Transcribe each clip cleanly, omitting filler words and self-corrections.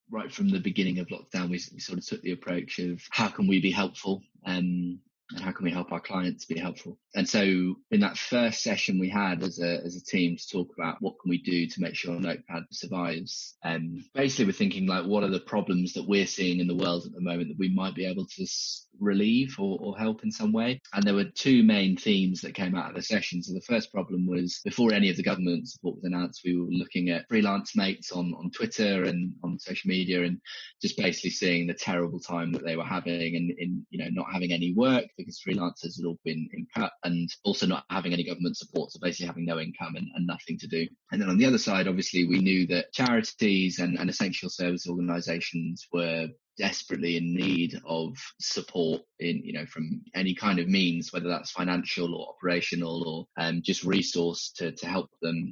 right from the beginning of lockdown, we sort of took the approach of how can we be helpful, and how can we help our clients be helpful. And so in that first session we had as a team to talk about what can we do to make sure Notepad survives, basically we're thinking like, what are the problems that we're seeing in the world at the moment that we might be able to relieve or help in some way. And there were two main themes that came out of the session. So the first problem was, before any of the government support was announced, we were looking at freelance mates on Twitter and on social media, and just basically seeing the terrible time that they were having, and in not having any work because freelancers had all been in cut, and also not having any government support, so basically having no income and nothing to do. And then on the other side, obviously we knew that charities and essential service organizations were desperately in need of support in from any kind of means, whether that's financial or operational or just resource to help them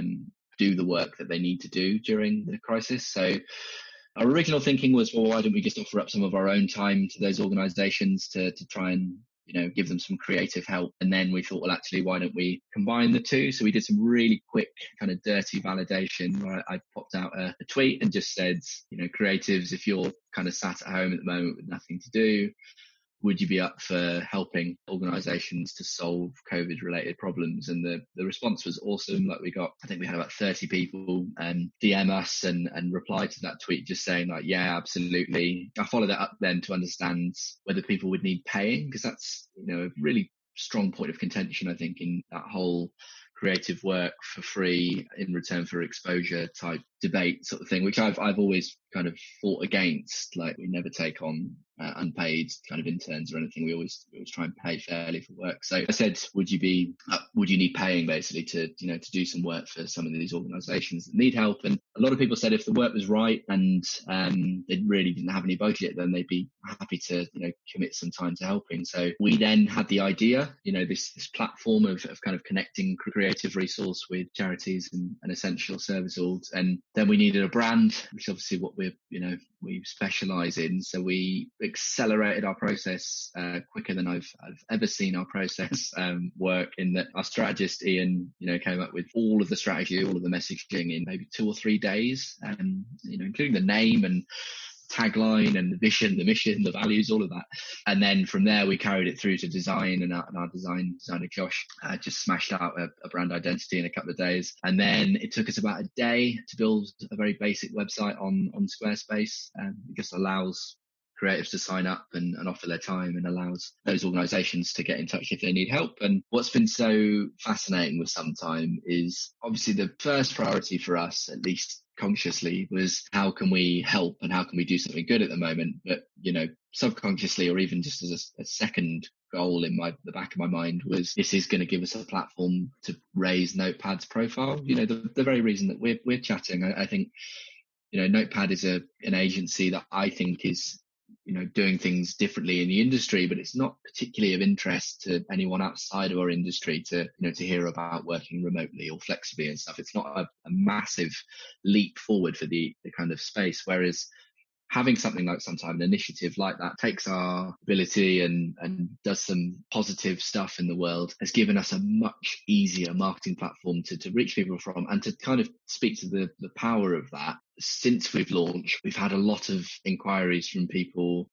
do the work that they need to do during the crisis. So our original thinking was, well, why don't we just offer up some of our own time to those organizations to try and give them some creative help. And then we thought, well, actually, why don't we combine the two? So we did some really quick kind of dirty validation where I popped out a tweet and just said, creatives, if you're kind of sat at home at the moment with nothing to do, would you be up for helping organizations to solve COVID related problems? And the response was awesome. Like, I think we had about 30 people DM us and reply to that tweet just saying like, yeah, absolutely. I followed that up then to understand whether people would need paying, because that's, a really strong point of contention, I think, in that whole creative work for free in return for exposure type debate sort of thing, which I've always kind of fought against. Like, we never take on unpaid kind of interns or anything. We always try and pay fairly for work. So I said, would you need paying basically to do some work for some of these organizations that need help? And a lot of people said if the work was right and they really didn't have any budget, then they'd be happy to commit some time to helping. So we then had the idea, this platform of kind of connecting creative resource with charities and essential service orgs. And then we needed a brand, which is obviously what we specialize in. So we accelerated our process quicker than I've ever seen our process work, in that our strategist Ian came up with all of the strategy, all of the messaging in maybe 2 or 3 days, including the name and tagline and the vision, the mission, the values, all of that. And then from there we carried it through to design, and our designer Josh just smashed out a brand identity in a couple of days. And then it took us about a day to build a very basic website on Squarespace. It just allows creatives to sign up and offer their time, and allows those organizations to get in touch if they need help. And what's been so fascinating with Sometime is, obviously the first priority for us, at least consciously, was how can we help and how can we do something good at the moment. But subconsciously, or even just as a second goal in the back of my mind, was this is going to give us a platform to raise Notepad's profile. The very reason that we're chatting, I think Notepad is an agency that I think is doing things differently in the industry, but it's not particularly of interest to anyone outside of our industry to hear about working remotely or flexibly and stuff. It's not a massive leap forward for the kind of space. Whereas having something like Sometime, an initiative like that, takes our ability and does some positive stuff in the world, has given us a much easier marketing platform to reach people from, and to kind of speak to the power of that. Since we've launched, we've had a lot of inquiries from people